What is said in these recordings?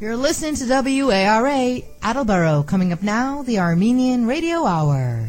You're listening to WARA Attleboro. Coming up now, the Armenian Radio Hour.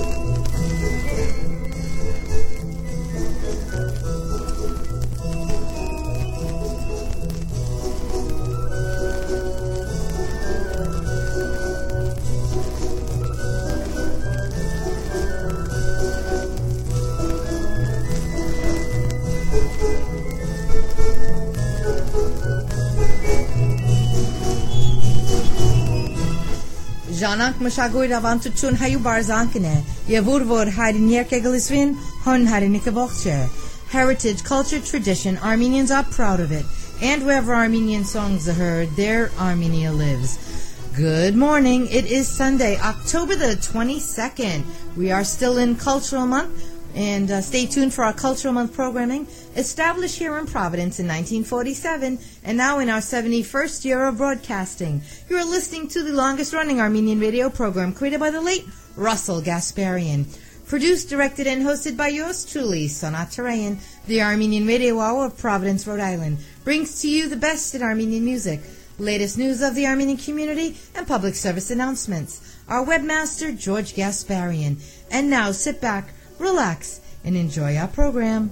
Жанանք մշակույթ ավանդություն հայու բարձանքն է, եւ որ հայրենիք գլիսվին, հոն հայրենիքը ողջ է. Heritage, culture, tradition, Armenians are proud of it. And wherever Armenian songs are heard, there Armenia lives. Good morning. It is Sunday, October the 22nd. We are still in Cultural Month. And stay tuned for our Cultural Month programming, established here in Providence in 1947, and now in our 71st year of broadcasting. You are listening to the longest-running Armenian radio program created by the late Russell Gasparian. Produced, directed, and hosted by yours truly, Sonat Tarayan. The Armenian Radio Hour of Providence, Rhode Island, brings to you the best in Armenian music, latest news of the Armenian community, and public service announcements. Our webmaster, George Gasparian. And now, sit back, relax, and enjoy our program.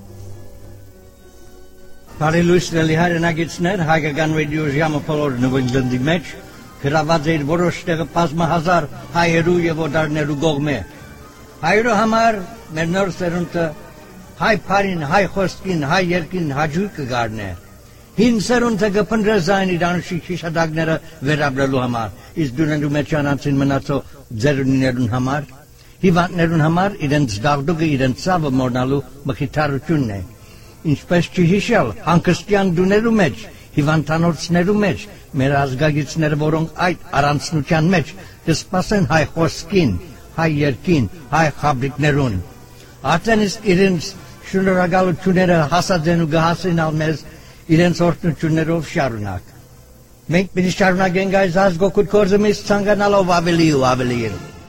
Բարելույսների հայրենագիտներ, հայկական ռադիո ժամը բոլոր նվիրդի մեջ գրաված էր որոշ տեղը բազմահազար հայերու եւ օտարներու կողմէ։ Հայերու համար մեր նոր սերունդը հայ փարին, հայ խոսքին, հայ երկին հաջույքը գարնե։ Հին սերունդը կփնրեզային իր անշիկ հիշադակները վերաբերելու համար, իսկ դուներու մեջ անցին մնացող ձերունիներուն համար, հիվանդներուն համար իրենց դաղդուկը իրենց ցավը մորնալու մխիթարությունն է։ Ինչպես չհիշել հանգստյան դուներու մեջ, հիվանդանոցներու մեջ, մեր ազգագիցները, որոնք այդ առանցնության մեջ կսպասեն հայ խոսքին, հայ երկին, հայ խաբրիկներուն։ Արդեն իսկ իրենց շնորհակալությունները հասած են ու կհասնեն մեզ իրենց օրհնություններով շարունակ։ Մենք պիտի շարունակենք այս ազգօգուտ գործը մեզ ցանկանալով ավելի ու ավելի։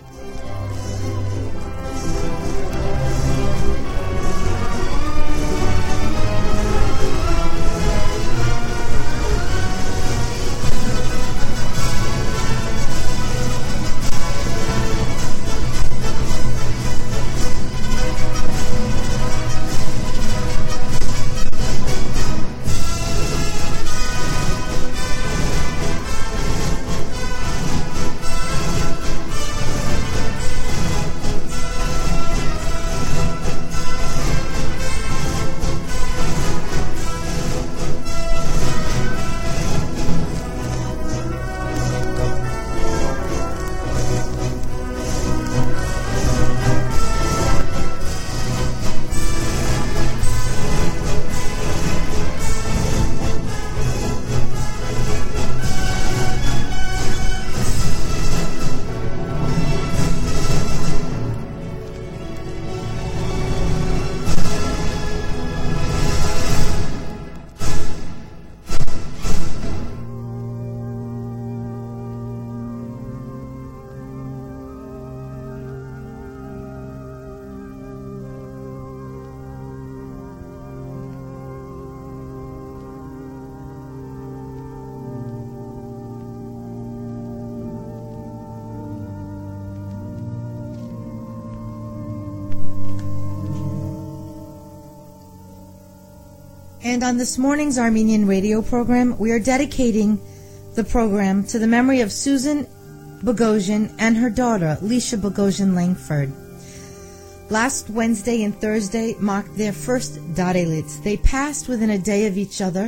And on this morning's Armenian radio program, we are dedicating the program to the memory of Susan Bogosian and her daughter, Lisha Bogosian Langford. Last Wednesday and Thursday marked their first Darelitz. They passed within a day of each other.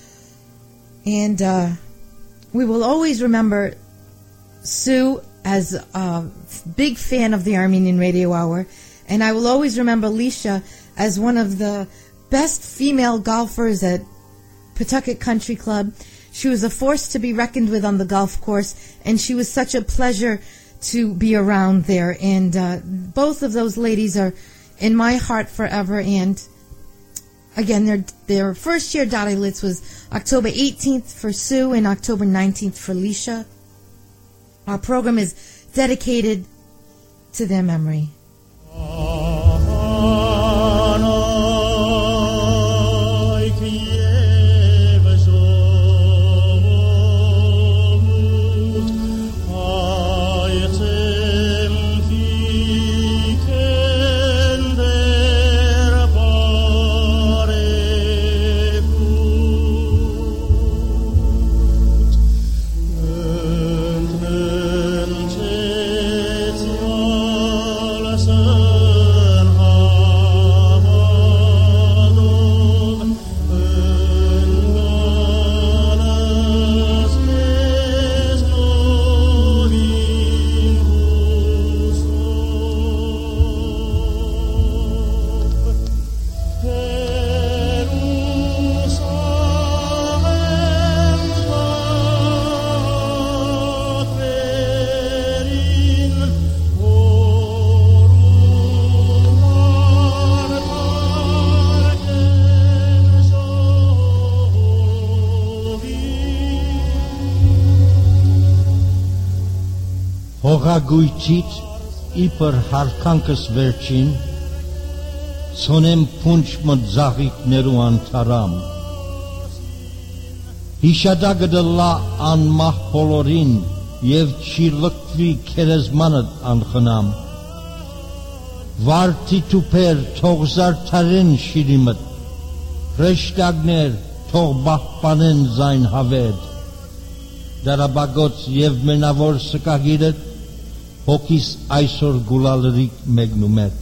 And we will always remember Sue as a big fan of the Armenian Radio Hour. And I will always remember Lisha as one of the best female golfers at Pawtucket Country Club. She was a force to be reckoned with on the golf course, and she was such a pleasure to be around there. And both of those ladies are in my heart forever. And again, their first year Darelitz was October 18th for Sue and October 19th for Lisha. Our program is dedicated to their memory. Խաղաղույթից իբր հարկանքս վերջին ցոնեմ փունջ մձաղիկներու անթարամ հիշադակը դլա անմահ բոլորին եւ չի լկվի քերեզմանդ անխնամ վարդի թուփեր թող զարդարեն շիրիմդ ռեշտագներ թող բահբանեն զայն հավեդ դարաբագոց եւ մենավոր սկագիրդ հոգիս այսօր գուլալրիկ մեկնումետ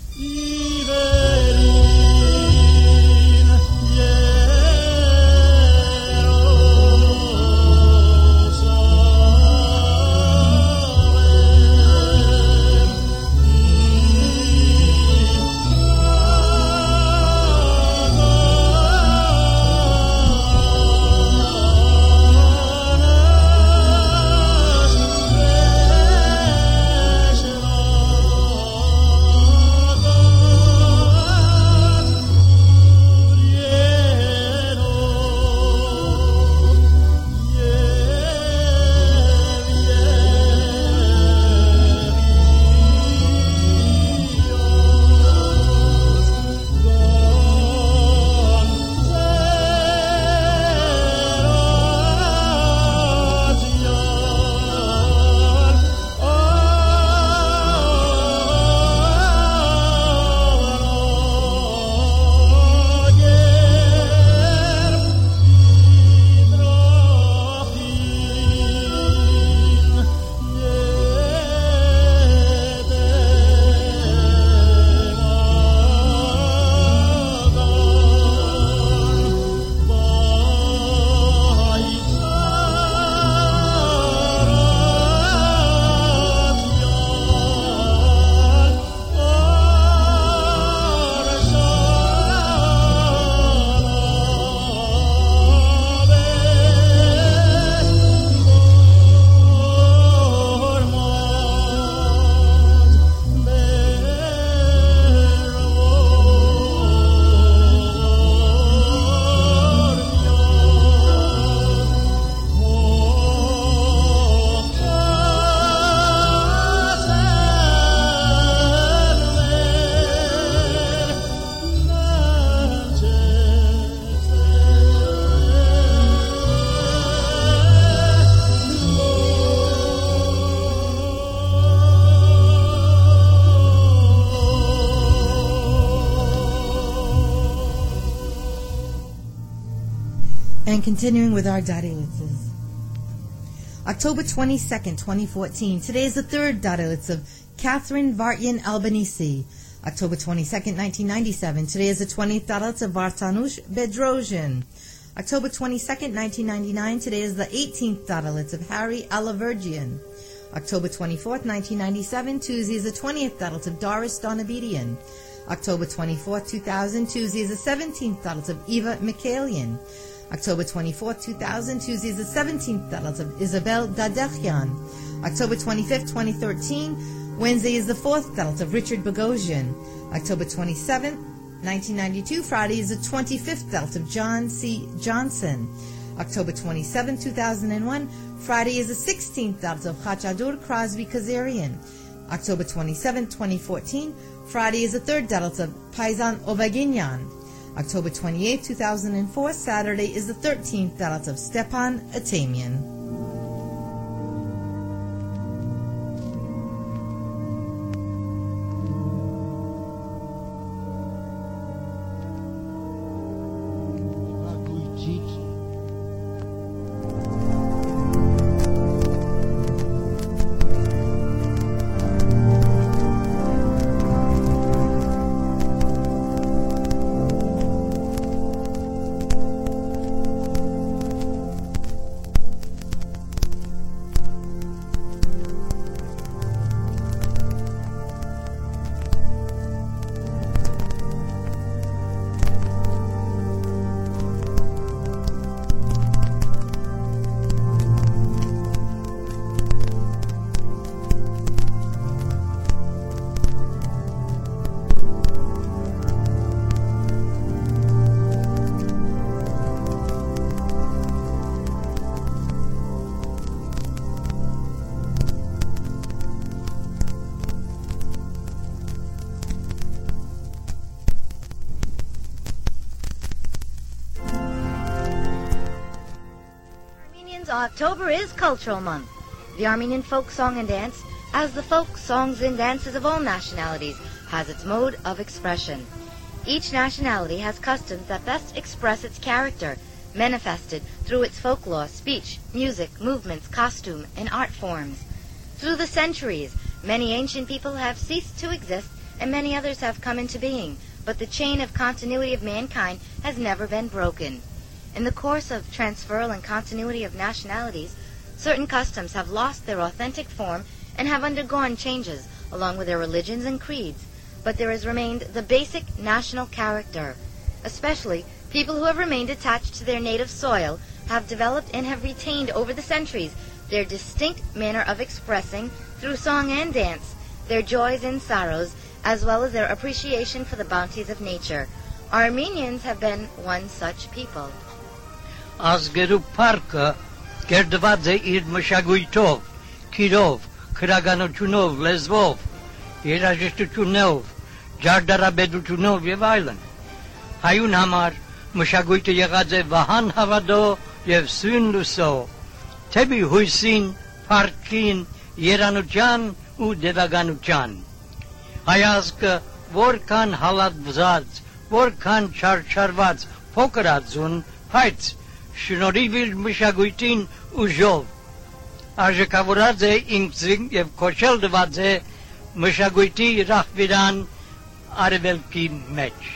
And continuing with our Darelitzes. October 22nd, 2014. Today is the third Darelitz of Catherine Vartyan Albanese. October 22nd, 1997. Today is the 20th Darelitz of Vartanush Bedrosian. October 22nd, 1999. Today is the 18th Darelitz of Harry Alavergian. October 24th, 1997. Tuesday is the 20th Darelitz of Doris Donabedian. October 24th, 2000. Tuesday is the 17th Darelitz of Eva Mikhailian. October 24th, 2000, Tuesday is the 17th Darelitz of Isabel Dadechian. October 25th, 2013, Wednesday is the 4th Darelitz of Richard Bogosian. October 27th, 1992, Friday is the 25th Darelitz of John C. Johnson. October 27th, 2001, Friday is the 16th Darelitz of Chachadur Crosby Kazarian. October 27th, 2014, Friday is the 3rd Darelitz of Paisan Ovaginyan. October 28, 2004, Saturday is the 13th Darelitz of Stepan Atamian. October is Cultural Month. The Armenian folk song and dance, as the folk songs and dances of all nationalities, has its mode of expression. Each nationality has customs that best express its character, manifested through its folklore, speech, music, movements, costume, and art forms. Through the centuries, many ancient people have ceased to exist and many others have come into being, but the chain of continuity of mankind has never been broken. In the course of transferal and continuity of nationalities, certain customs have lost their authentic form and have undergone changes along with their religions and creeds, but there has remained the basic national character. Especially, people who have remained attached to their native soil have developed and have retained over the centuries their distinct manner of expressing, through song and dance, their joys and sorrows, as well as their appreciation for the bounties of nature. Armenians have been one such people. Ազգերու պարկը կերդված է իր մշակույթով, քիրով, քրագանությունով, լեզվով, երաժշտությունով, ջարդարաբեդությունով եւ այլն։ Հայուն համար մշակույթը եղած է վահան հավատո եւ սույն լուսո, թեպի հույսին, փառքին, երանության ու դեվագանության։ Հայազգը որքան հալածված, որքան չարչարված փոքրածուն, բայց շնորհիվ իր մշակույթին ուժով արժեքավորած է ինքզին եւ կոչել դված է մշակույթի ռախվիրան արևելքի մեջ։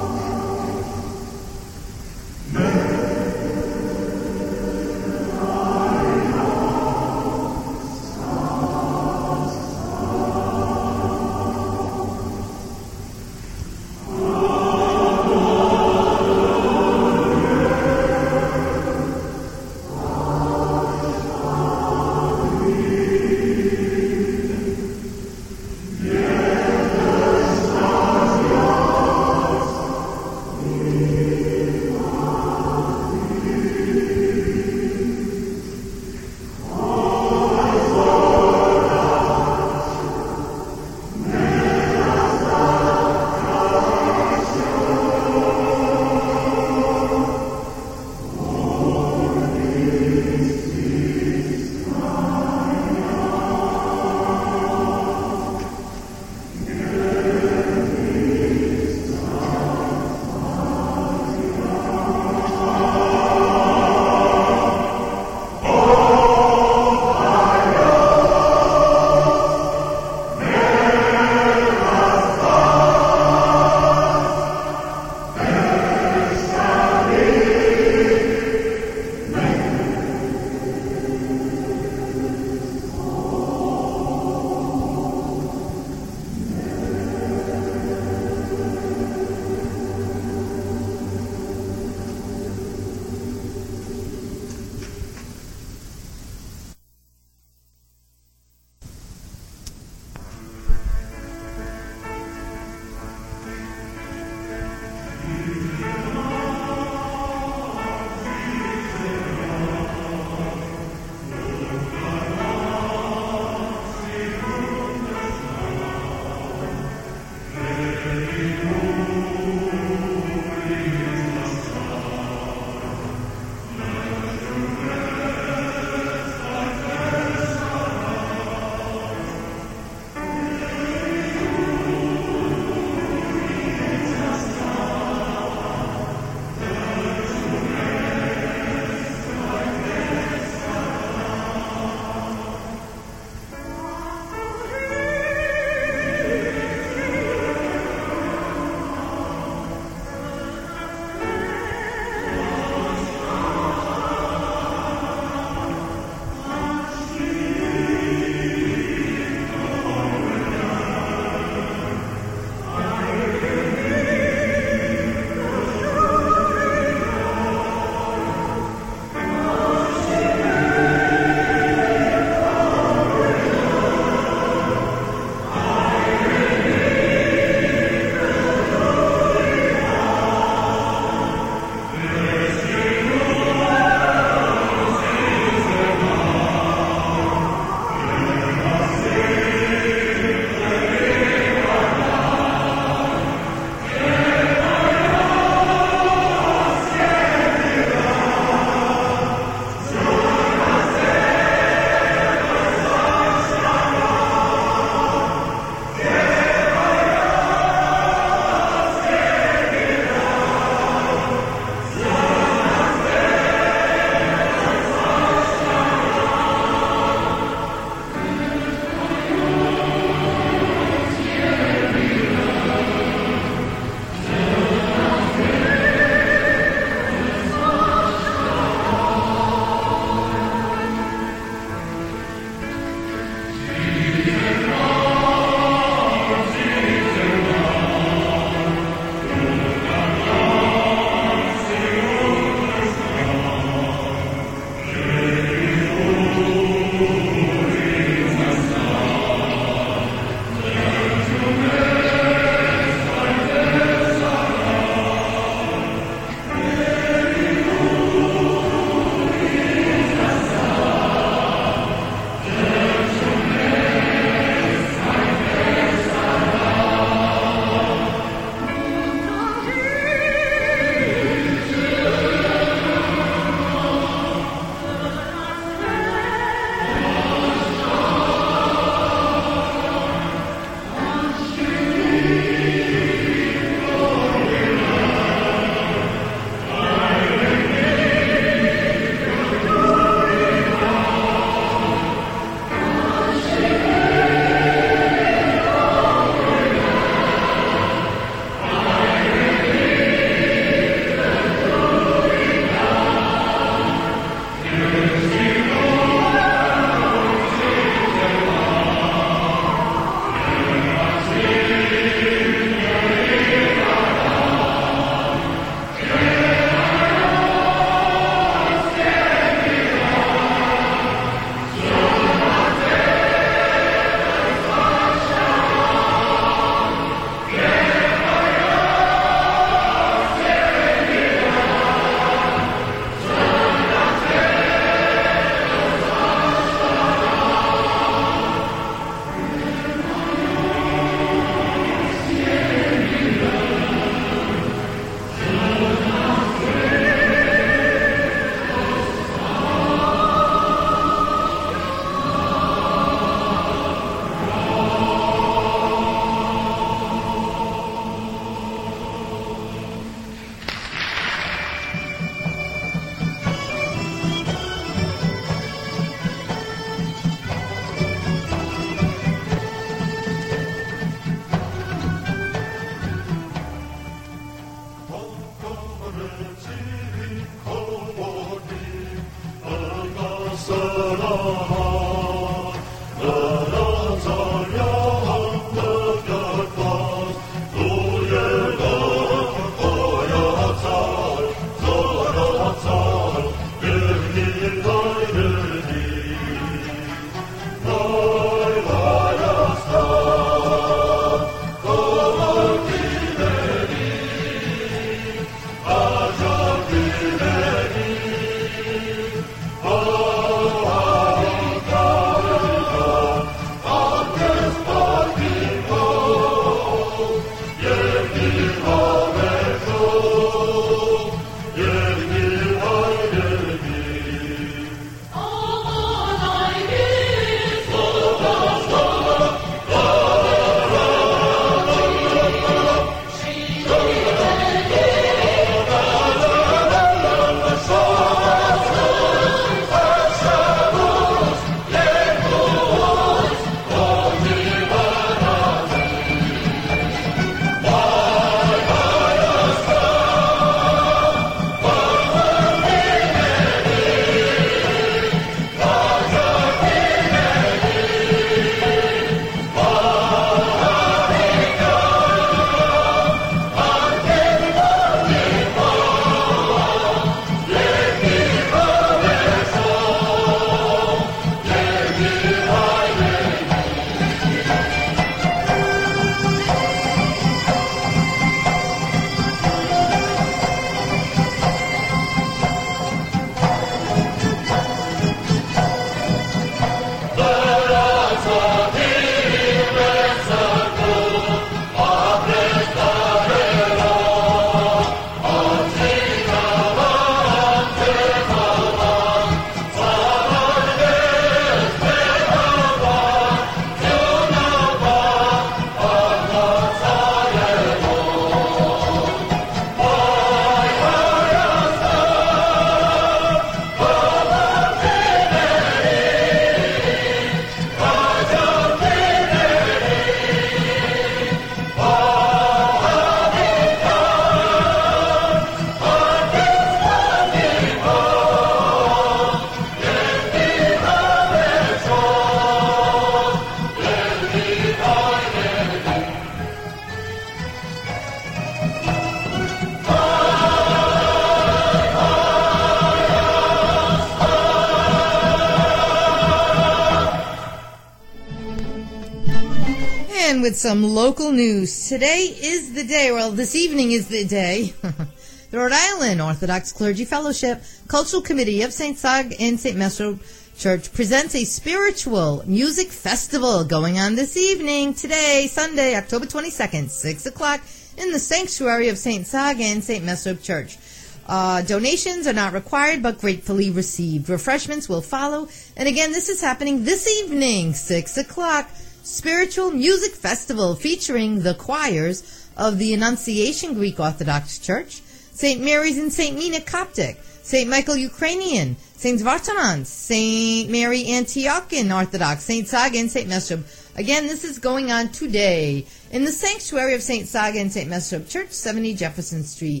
And with some local news, today is the day, well, this evening is the day, the Rhode Island Orthodox Clergy Fellowship Cultural Committee of St. Sag and St. Mesro Church presents a spiritual music festival going on this evening, today, Sunday, October 22nd, 6 o'clock, in the sanctuary of St. Sag and St. Mesro Church. Donations are not required, but gratefully received. Refreshments will follow. And again, this is happening this evening, 6 o'clock. Spiritual Music Festival featuring the choirs of the Annunciation Greek Orthodox Church, St. Mary's and St. Mina Coptic, St. Michael Ukrainian, St. Vartanans, St. Mary Antiochian Orthodox, St. Saga and St. Mesrub. Again, this is going on today in the sanctuary of St. Saga and St. Mesrub Church, 70 Jefferson Street.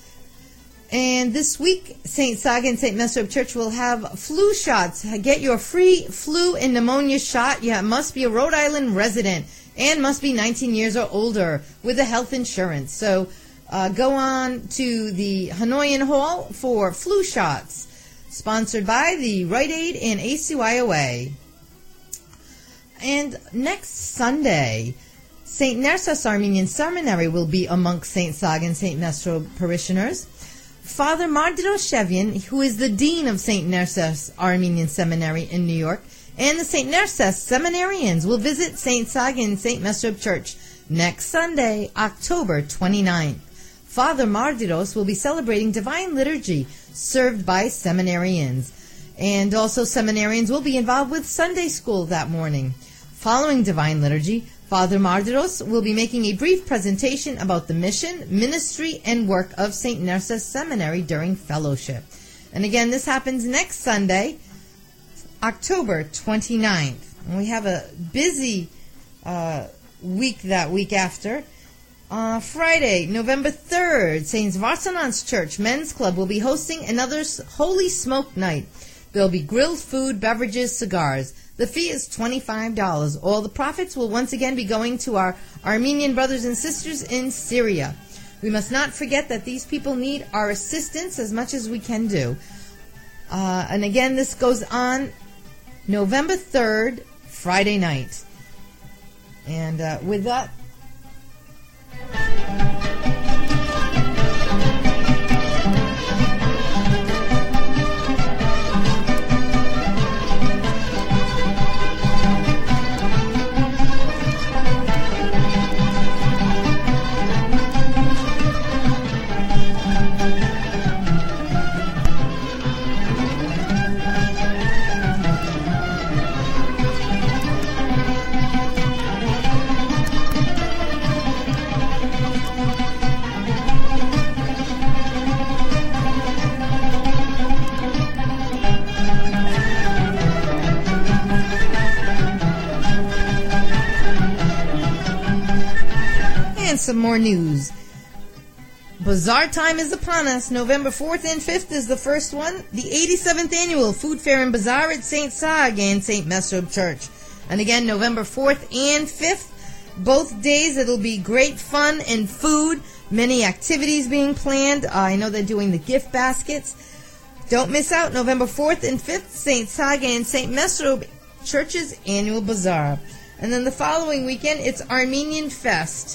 And this week, St. Saga and St. Mesrub Church will have flu shots. Get your free flu and pneumonia shot. You must be a Rhode Island resident and must be 19 years or older with a health insurance. So go on to the Hanoian Hall for flu shots. Sponsored by the Rite Aid and ACYOA. And next Sunday, St. Nerses Armenian Seminary will be amongst St. Saga and St. Mesrub parishioners. Father Mardiros Shevian, who is the Dean of St. Nerses Armenian Seminary in New York, and the St. Nerses seminarians will visit St. Saga and St. Mesrub Church next Sunday, October 29th. Father Mardiros will be celebrating Divine Liturgy served by seminarians. And also seminarians will be involved with Sunday school that morning. Following Divine Liturgy, Father Mardiros will be making a brief presentation about the mission, ministry, and work of St. Nerses Seminary during fellowship. And again, this happens next Sunday, October 29th. And we have a busy week that week after. Friday, November 3rd, St. Varsanans Church Men's Club will be hosting another Holy Smoke Night. There'll be grilled food, beverages, cigars. The fee is $25. All the profits will once again be going to our Armenian brothers and sisters in Syria. We must not forget that these people need our assistance as much as we can do. And again, this goes on November 3rd, Friday night. And with that... some more news. Bazaar time is upon us. November 4th and 5th is the first one. The 87th annual Food Fair and Bazaar at St. Sag and St. Mesrub Church. And again, November 4th and 5th. Both days it'll be great fun and food. Many activities being planned. I know they're doing the gift baskets. Don't miss out. November 4th and 5th, St. Sag and St. Mesrub Church's annual Bazaar. And then the following weekend, it's Armenian Fest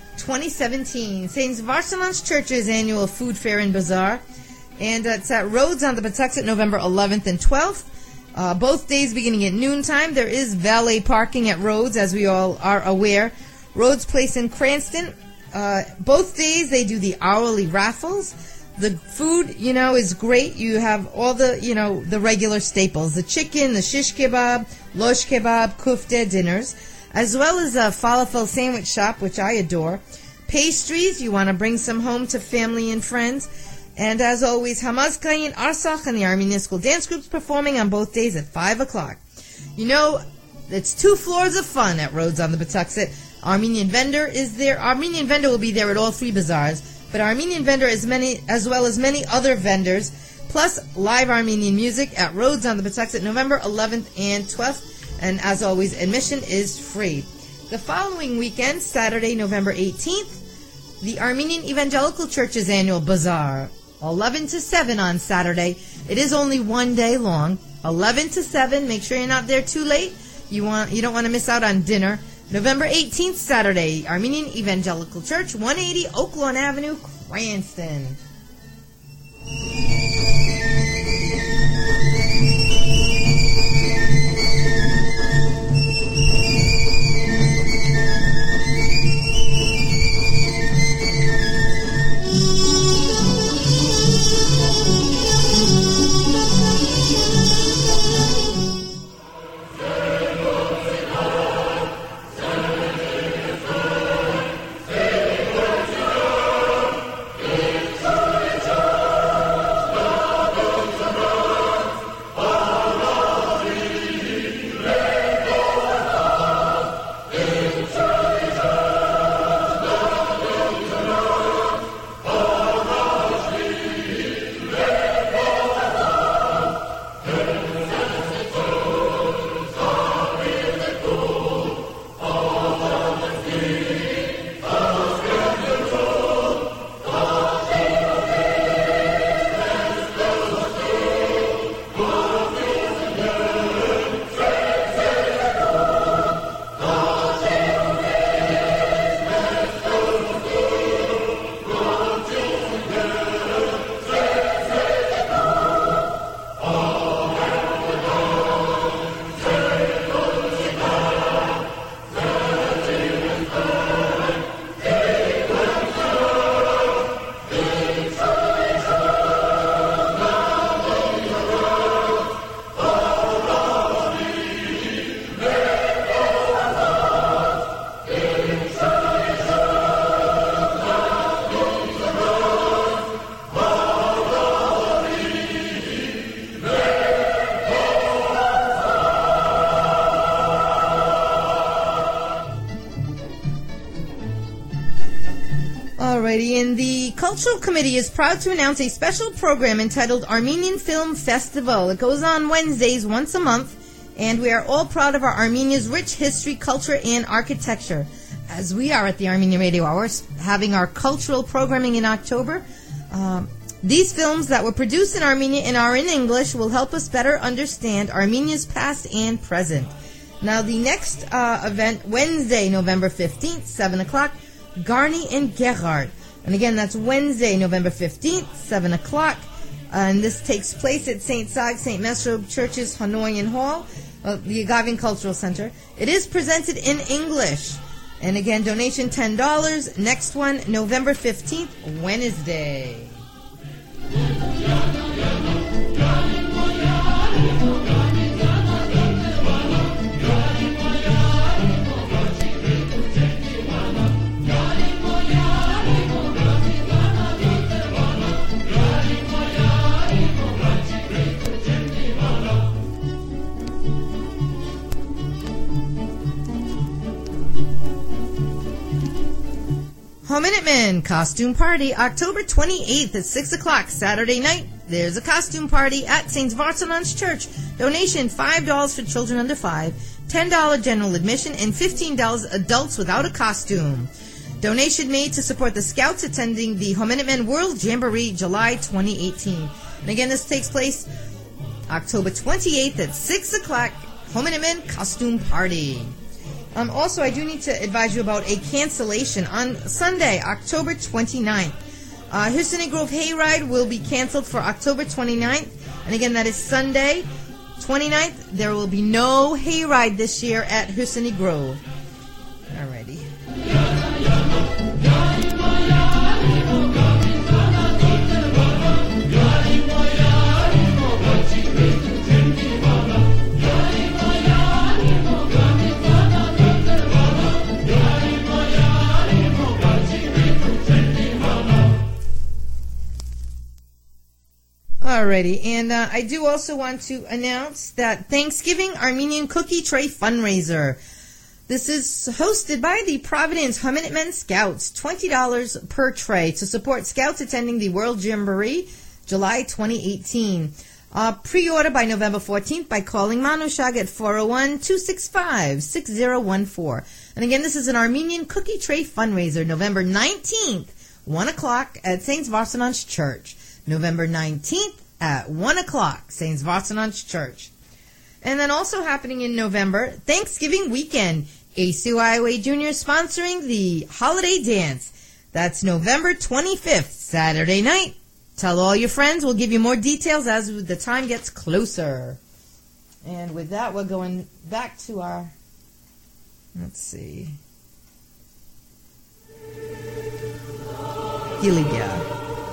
2017, St. Varsanans Church's annual food fair and bazaar, and it's at Rhodes on the Patuxent, November 11th and 12th. Both days beginning at noontime. There is valet parking at Rhodes, as we all are aware. Rhodes Place in Cranston. Both days they do the hourly raffles. The food, is great. You have all the, the regular staples: the chicken, the shish kebab, losh kebab, kufte dinners, as well as a falafel sandwich shop, which I adore. Pastries, you want to bring some home to family and friends. And as always, Hamaz Kayin, Arsach, and the Armenian School Dance Groups performing on both days at 5 o'clock. It's 2 floors of fun at Rhodes on the Patuxent. Armenian Vendor is there. Armenian Vendor will be there at all 3 bazaars. But Armenian Vendor as well as many other vendors, plus live Armenian music at Rhodes on the Patuxent, November 11th and 12th. And as always, admission is free. The following weekend, Saturday, November 18th, the Armenian Evangelical Church's annual bazaar, 11 to 7 on Saturday. It is only 1 day long, 11 to 7. Make sure you're not there too late. You don't want to miss out on dinner. November 18th, Saturday, Armenian Evangelical Church, 180 Oaklawn Avenue, Cranston. Alrighty, and the Cultural Committee is proud to announce a special program entitled Armenian Film Festival. It goes on Wednesdays once a month, and we are all proud of our Armenia's rich history, culture, and architecture. As we are at the Armenian Radio Hours, having our cultural programming in October. These films that were produced in Armenia and are in English will help us better understand Armenia's past and present. Now, the next event, Wednesday, November 15th, 7 o'clock, Garni and Gerhard. And again, that's Wednesday, November 15th, 7 o'clock. And this takes place at St. Zag, St. Mesrob Church's Hanoian Hall, the Agavian Cultural Center. It is presented in English. And again, donation $10. Next one, November 15th, Wednesday. Minute Men Costume Party, October 28th at 6 o'clock, Saturday night. There's a costume party at St. Vartanans Church. Donation $5 for children under 5, $10 general admission, and $15 adults without a costume. Donation made to support the Scouts attending the Minute Men World Jamboree, July 2018. And again, this takes place October 28th at 6 o'clock, Minute Men Costume Party. Also, I do need to advise you about a cancellation on Sunday, October 29th. Hussein Grove Hayride will be canceled for October 29th. And again, that is Sunday, 29th. There will be no hayride this year at Hussein Grove. Alrighty. Alrighty, and I do also want to announce that Thanksgiving Armenian Cookie Tray Fundraiser. This is hosted by the Providence Minute Men Scouts, $20 per tray to support Scouts attending the World Jamboree, July 2018. Pre-order by November 14th by calling Manushag at 401-265-6014. And again, this is an Armenian Cookie Tray Fundraiser, November 19th, 1 o'clock at St. Vartanans Church. November 19th at 1 o'clock, St. Vartanans Church. And then also happening in November, Thanksgiving weekend, ACYOA Junior sponsoring the holiday dance. That's November 25th, Saturday night. Tell all your friends. We'll give you more details as the time gets closer. And with that, we're going back to our, let's see, Gilliga.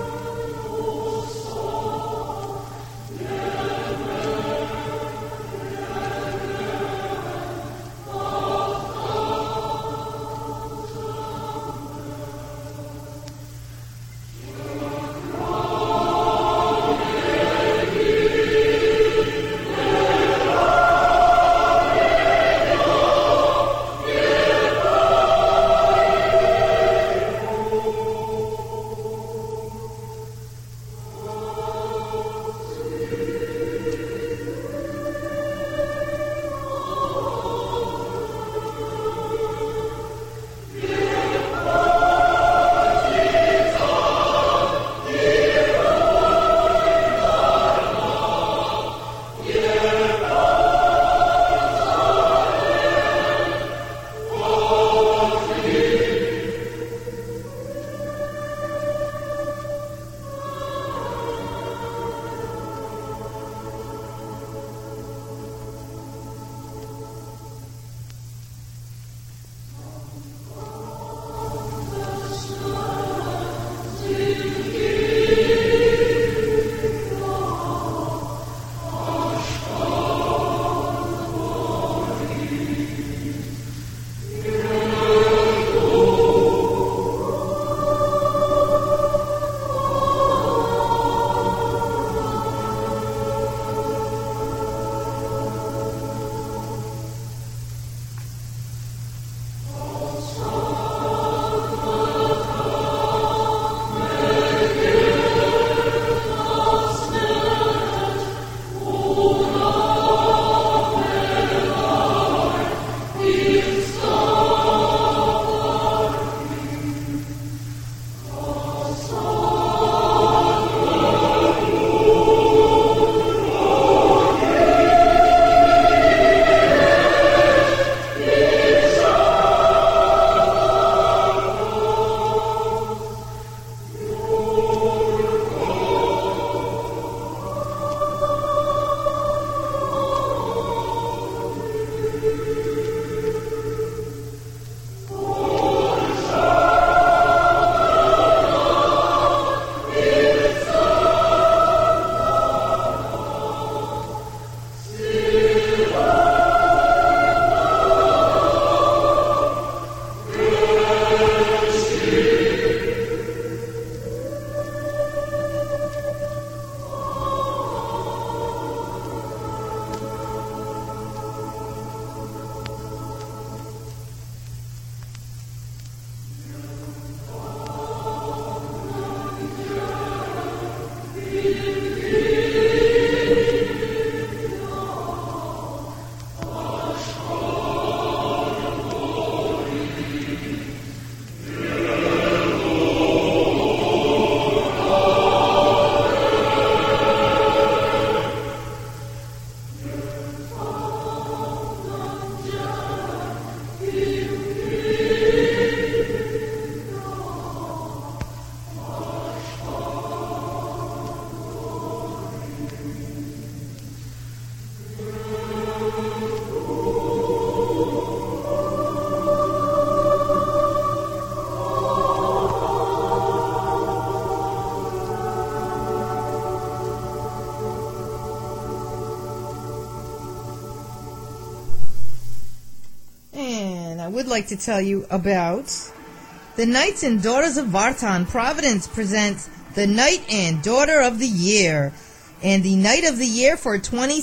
would like to tell you about the Knights and Daughters of Vartan. Providence presents the Knight and Daughter of the Year. And the Knight of the Year for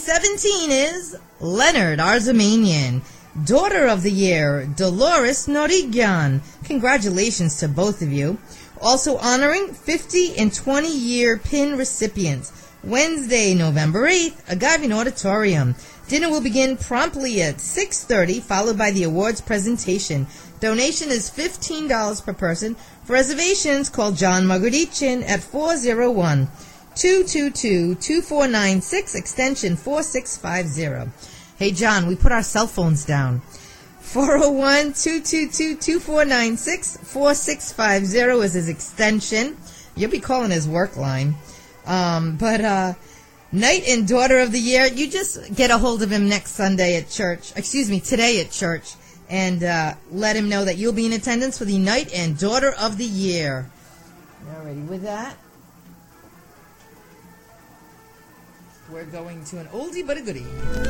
2017 is Leonard Arzamanian. Daughter of the Year, Dolores Norigan. Congratulations to both of you. Also honoring 50 and 20-year pin recipients. Wednesday, November 8th, Agavian Auditorium. Dinner will begin promptly at 6:30, followed by the awards presentation. Donation is $15 per person. For reservations, call John Margarichin at 401-222-2496, extension 4650. Hey, John, we put our cell phones down. 401-222-2496. 4650 is his extension. You'll be calling his work line. Night and Daughter of the Year, you just get a hold of him next Sunday at church. Today at church. And let him know that you'll be in attendance for the Night and Daughter of the Year. Alrighty, with that, we're going to an oldie but a goodie.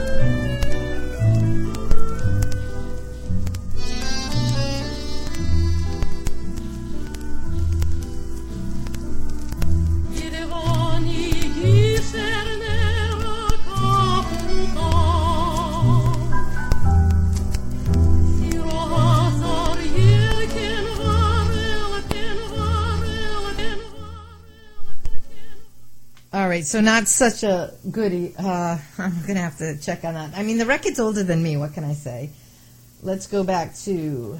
All right, so not such a goodie. I'm going to have to check on that. I mean, the record's older than me. What can I say? Let's go back to...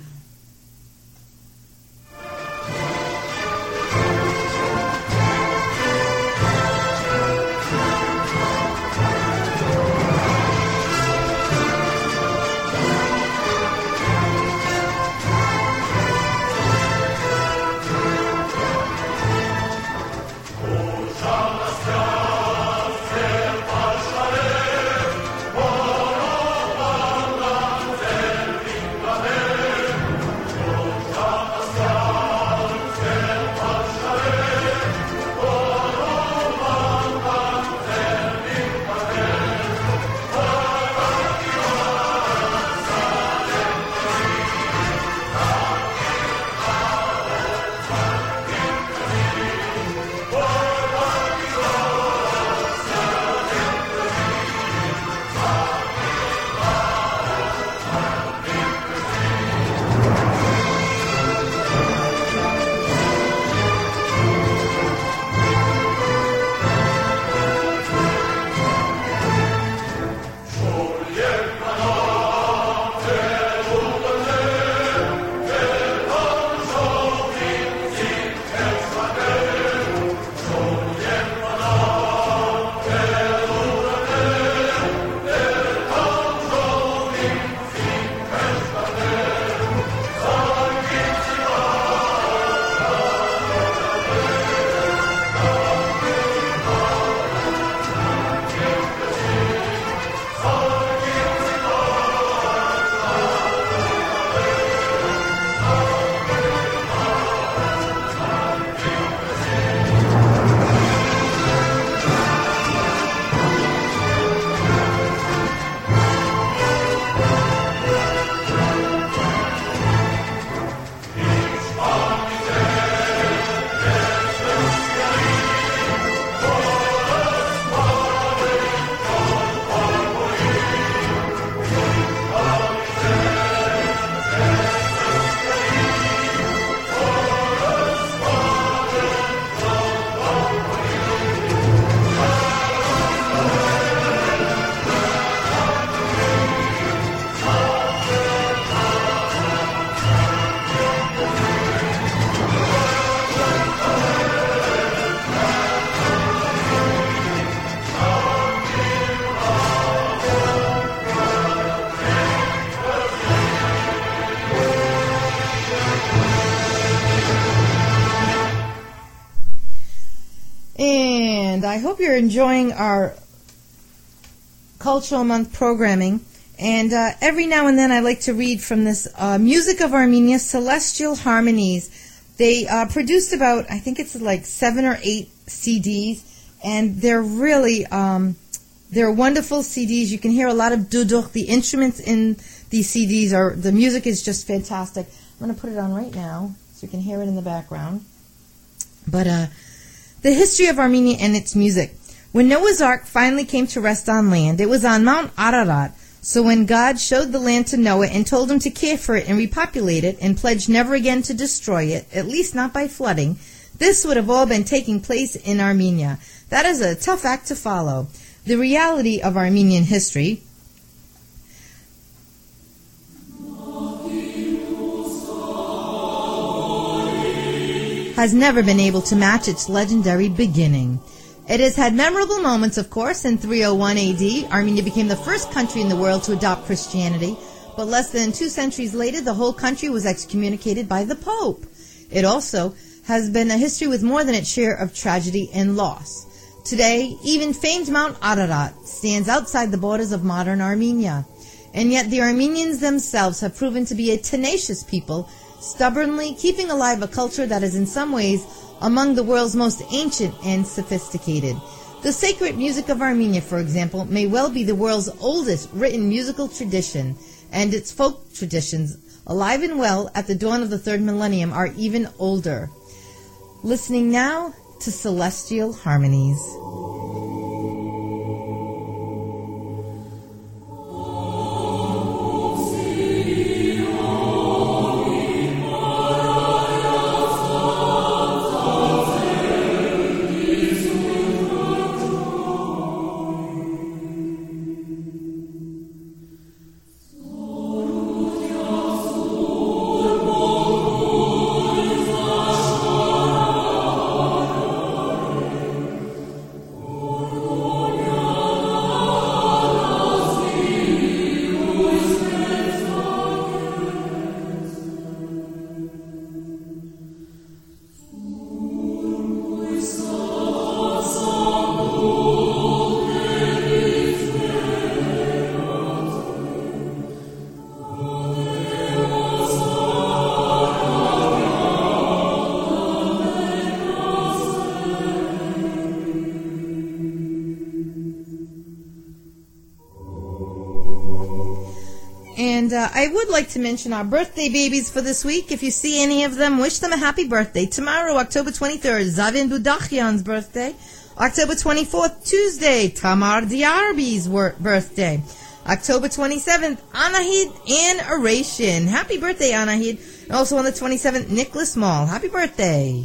And I hope you're enjoying our Cultural Month programming. And every now and then I like to read from this Music of Armenia, Celestial Harmonies. They produced about, I think it's like 7 or 8 CDs. And they're really, they're wonderful CDs. You can hear a lot of duduk. The instruments in these CDs are, the music is just fantastic. I'm going to put it on right now so you can hear it in the background. But the history of Armenia and its music. When Noah's Ark finally came to rest on land, it was on Mount Ararat. So when God showed the land to Noah and told him to care for it and repopulate it and pledged never again to destroy it, at least not by flooding, this would have all been taking place in Armenia. That is a tough act to follow. The reality of Armenian history has never been able to match its legendary beginning. It has had memorable moments, of course. In 301 AD, Armenia became the first country in the world to adopt Christianity. But but less than 2 centuries later, the whole country was excommunicated by the Pope. It also has been a history with more than its share of tragedy and loss. Today, even famed Mount Ararat stands outside the borders of modern Armenia. And yet the Armenians themselves have proven to be a tenacious people, stubbornly keeping alive a culture that is in some ways among the world's most ancient and sophisticated. The sacred music of Armenia, for example, may well be the world's oldest written musical tradition, and its folk traditions, alive and well at the dawn of the 3rd millennium, are even older. Listening now to Celestial Harmonies. And I would like to mention our birthday babies for this week. If you see any of them, wish them a happy birthday. Tomorrow, October 23rd, Zavin Budachyan's birthday. October 24th, Tuesday, Tamar Diarby's birthday. October 27th, Anahid and Aration. Happy birthday, Anahid. And also on the 27th, Nicholas Mall. Happy birthday.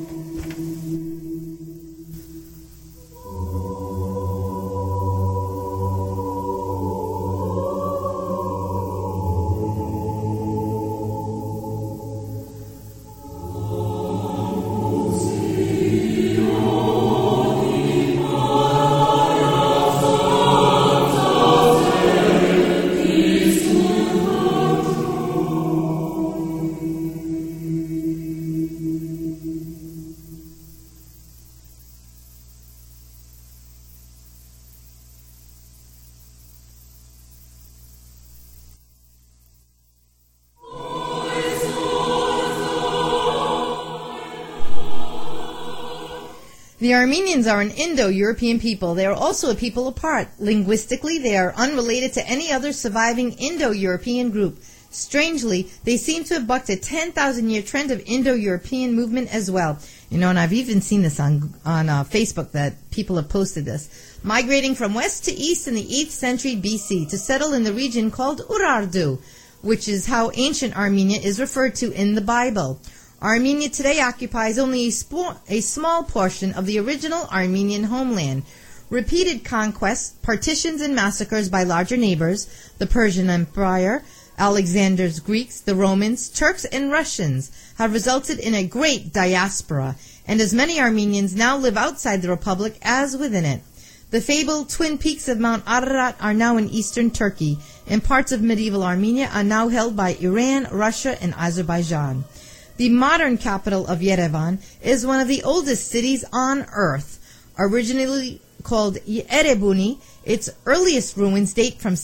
The Armenians are an Indo-European people. They are also a people apart. Linguistically, they are unrelated to any other surviving Indo-European group. Strangely, they seem to have bucked a 10,000-year trend of Indo-European movement as well. You know, and I've even seen this on Facebook that people have posted this. Migrating from west to east in the 8th century BC to settle in the region called Urartu, which is how ancient Armenia is referred to in the Bible. Armenia today occupies only a small portion of the original Armenian homeland. Repeated conquests, partitions, and massacres by larger neighbors, the Persian Empire, Alexander's Greeks, the Romans, Turks, and Russians, have resulted in a great diaspora, and as many Armenians now live outside the Republic as within it. The fabled twin peaks of Mount Ararat are now in eastern Turkey, and parts of medieval Armenia are now held by Iran, Russia, and Azerbaijan. The modern capital of Yerevan is one of the oldest cities on earth. Originally called Erebuni, its earliest ruins date from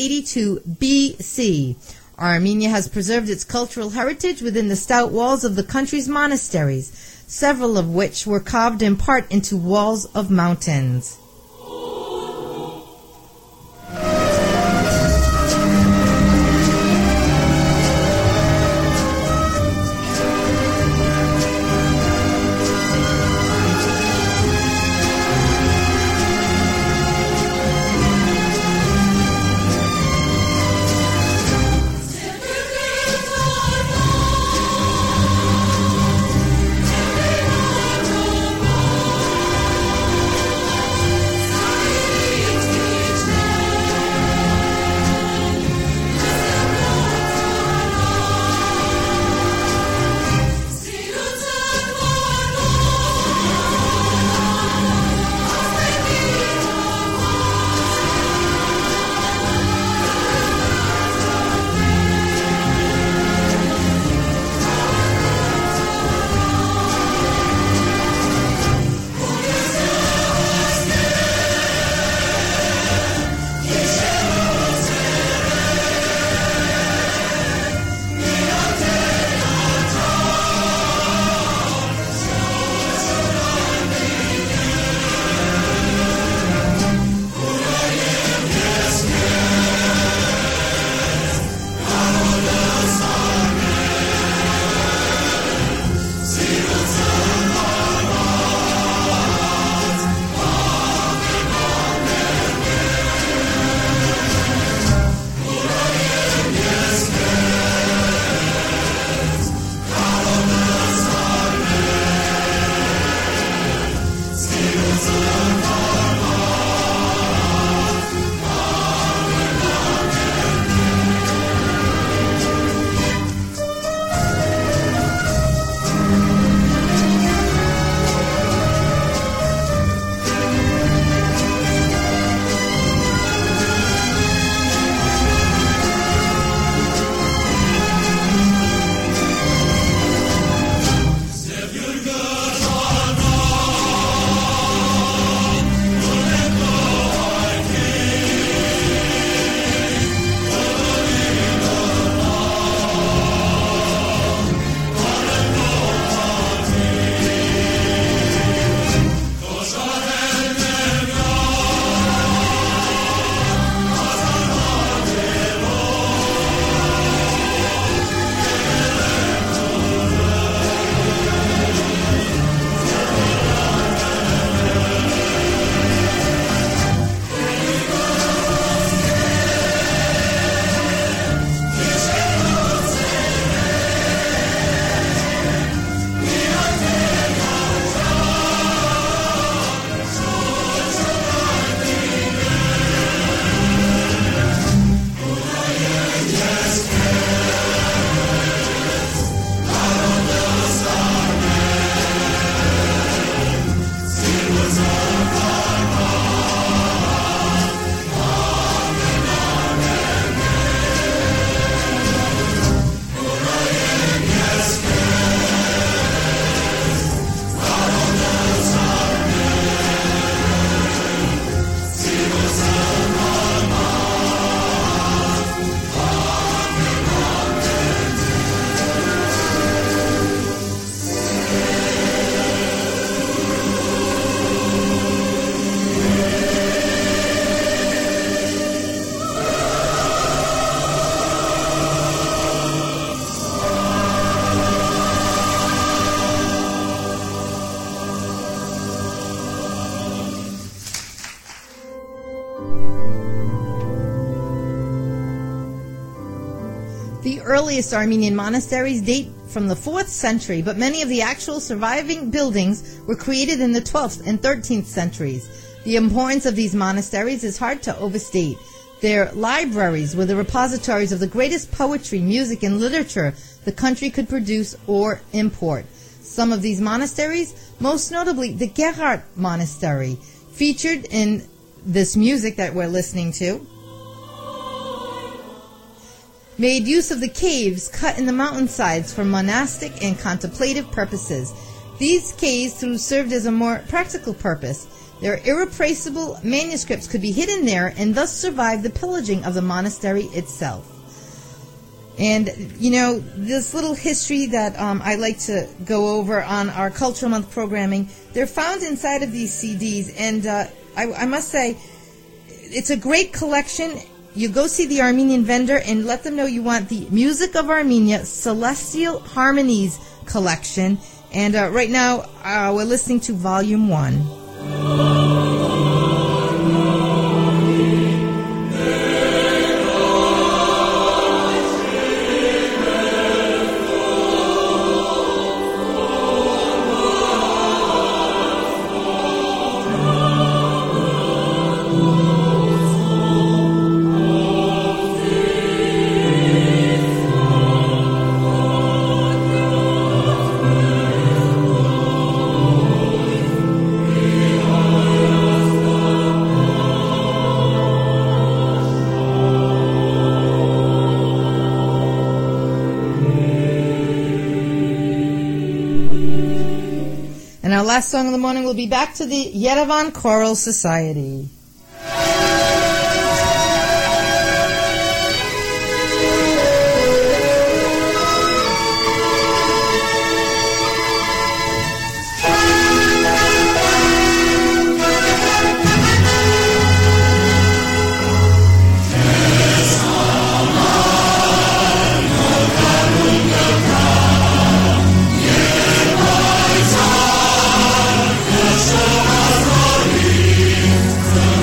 782 BC. Armenia has preserved its cultural heritage within the stout walls of the country's monasteries, several of which were carved in part into walls of mountains. earliest Armenian monasteries date from the 4th century, but many of the actual surviving buildings were created in the 12th and 13th centuries. The importance of these monasteries is hard to overstate. Their libraries were the repositories of the greatest poetry, music, and literature the country could produce or import. Some of these monasteries, most notably the Gerhard Monastery, featured in this music that we're listening to, made use of the caves cut in the mountainsides for monastic and contemplative purposes. These caves served as a more practical purpose. Their irreplaceable manuscripts could be hidden there and thus survive the pillaging of the monastery itself. And, you know, this little history that I like to go over on our Cultural Month programming, they're found inside of these CDs. And I must say, it's a great collection. You go see the Armenian vendor and let them know you want the Music of Armenia Celestial Harmonies collection. And right now, we're listening to Volume 1. And our last song of the morning will be back to the Yerevan Choral Society. Thank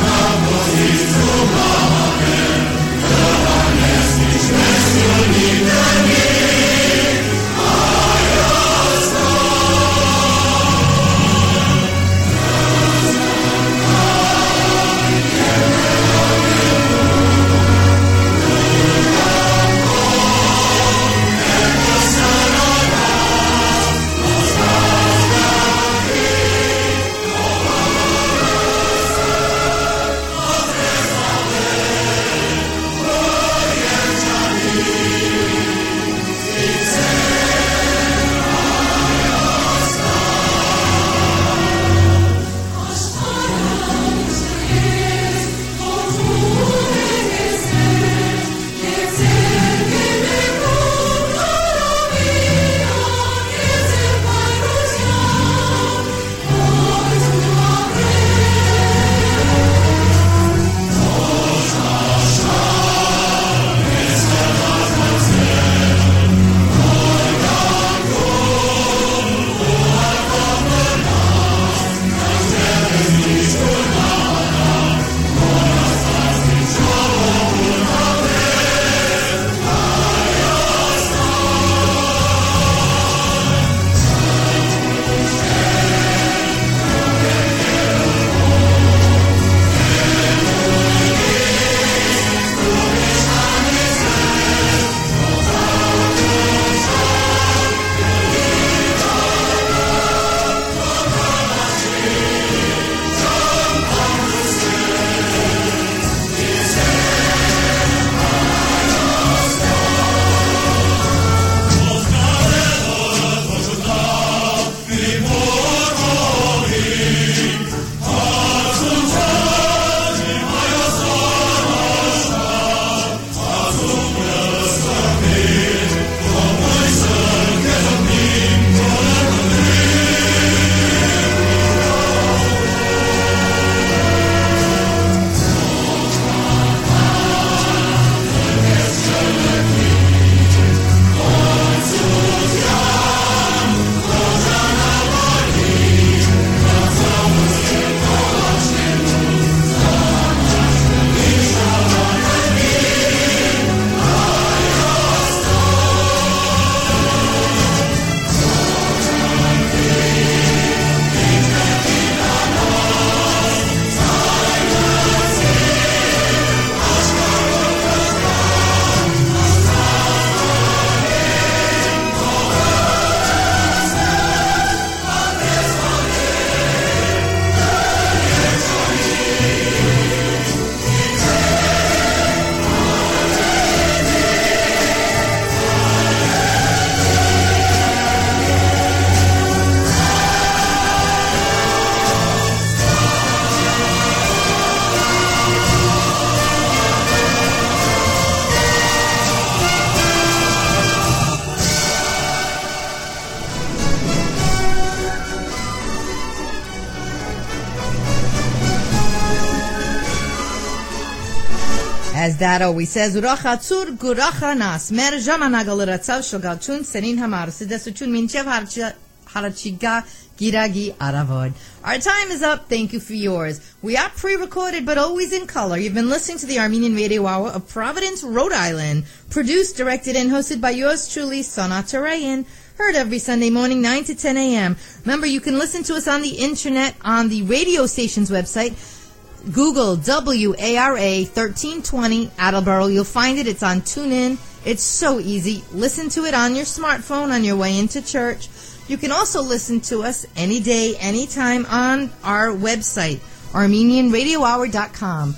As Dad always says, Uracha tzur guracha nas. Mer jamanagal ratzav shogalchun senin hamar. Sedesuchun minchev harachiga giragi aravod. Our time is up. Thank you for yours. We are pre-recorded, but always in color. You've been listening to the Armenian Radio Hour of Providence, Rhode Island. Produced, directed, and hosted by yours truly, Sana Tarayan. Heard every Sunday morning, 9 to 10 a.m. Remember, you can listen to us on the internet on the radio station's website. Google WARA 1320 Attleboro. You'll find it. It's on TuneIn. It's so easy. Listen to it on your smartphone on your way into church. You can also listen to us any day, anytime on our website, ArmenianRadioHour.com.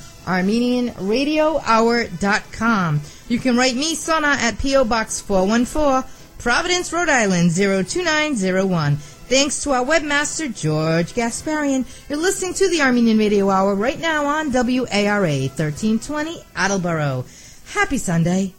ArmenianRadioHour.com. You can write me, Sona, at P.O. Box 414, Providence, Rhode Island, 02901. Thanks to our webmaster, George Gasparian. You're listening to the Armenian Radio Hour right now on WARA 1320 Attleboro. Happy Sunday.